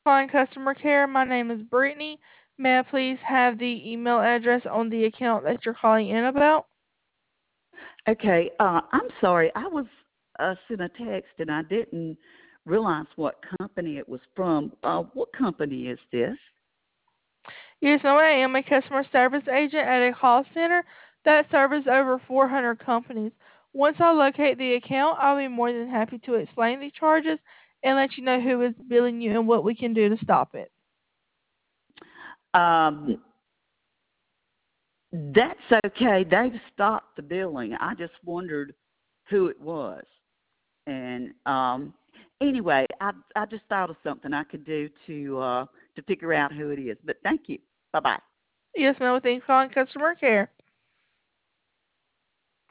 Calling customer care. My name is Brittany. May I please have the email address on the account that you're calling in about? Okay, I'm sorry. I was sent a text and I didn't realize what company it was from. What company is this? Yes, ma'am, I am a customer service agent at a call center that serves over 400 companies. Once I locate the account, I'll be more than happy to explain the charges and let you know who is billing you and what we can do to stop it. Um, that's okay. They've stopped the billing. I just wondered who it was. And anyway, I just thought of something I could do to figure out who it is. But thank you. Bye bye. Yes, ma'am, thanks for calling customer care.